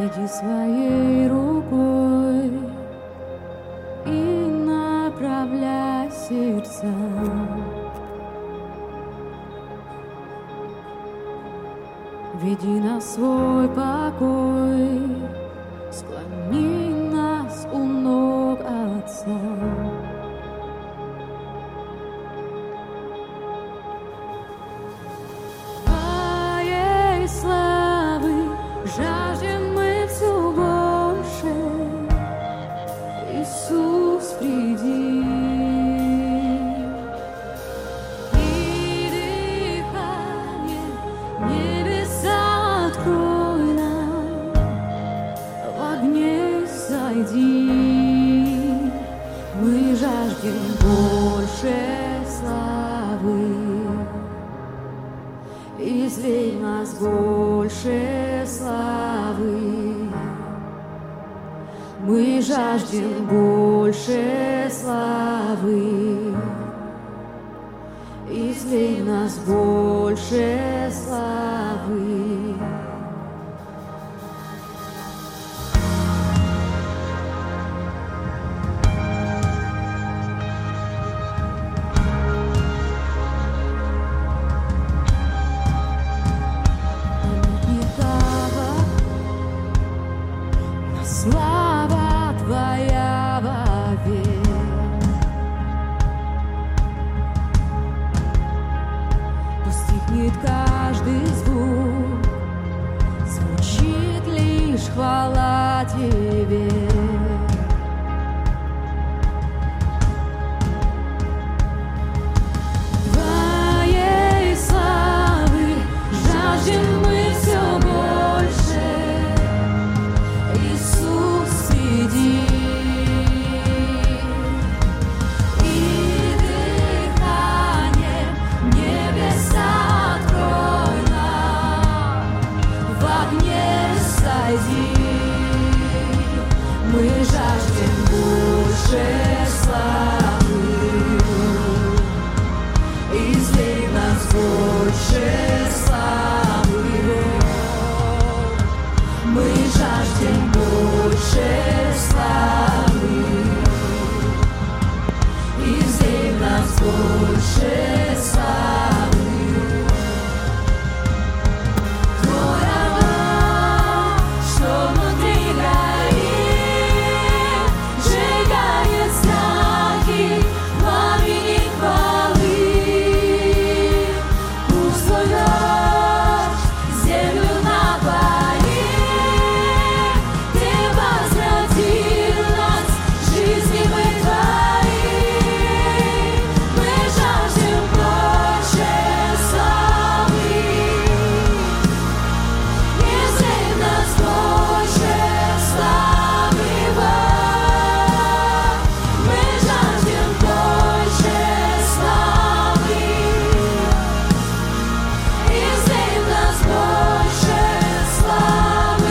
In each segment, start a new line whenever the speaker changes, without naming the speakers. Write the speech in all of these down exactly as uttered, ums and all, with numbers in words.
Веди своей рукой и направляй сердца. Веди нас в свой покой, склони нас у ног Отца. Твоей славы жаждем мы все больше, Иисус, приди. И дыхание небеса открой нам, в огне сойди. Мы жаждем больше славы, излей в нас больше славы. Мы жаждем больше славы, излей в нас больше славы. Слава Твоя вовек. Пусть стихнет каждый звук, звучит лишь хвала Тебе. Твоей славы жаждем мы все больше, Иисус, иди. И дыхание небеса открой нам, в огне сойди. Мы жаждем больше славы, излей в нас больше славы. Мы жаждем больше славы, излей в нас больше славы. Твой огонь, что внутри горит, сжигает страхи, пламени хвалы. Пусть твой дождь землю напоит, Ты возвратил нас к жизни мы Твои. Мы жаждем больше славы, излей в нас больше славы. Мы жаждем больше славы, излей в нас больше славы.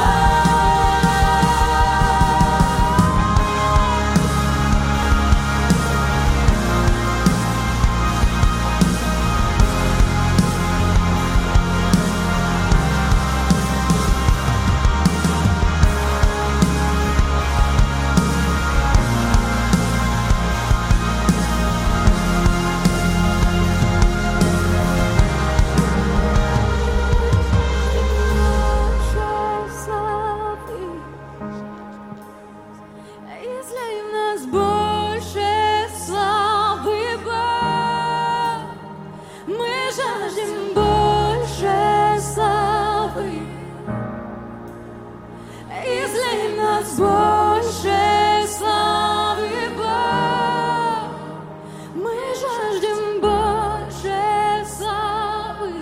Излей в нас больше славы, Бог. Мы жаждем больше славы, излей в нас больше славы, Бог. Мы жаждем больше славы,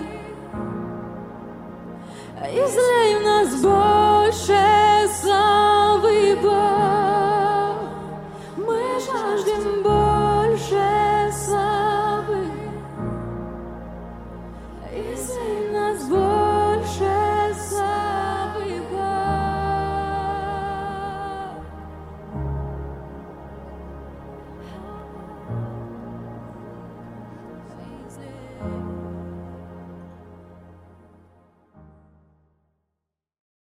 излей в нас больше славы, Бог. Мы жаждем больше славы, излей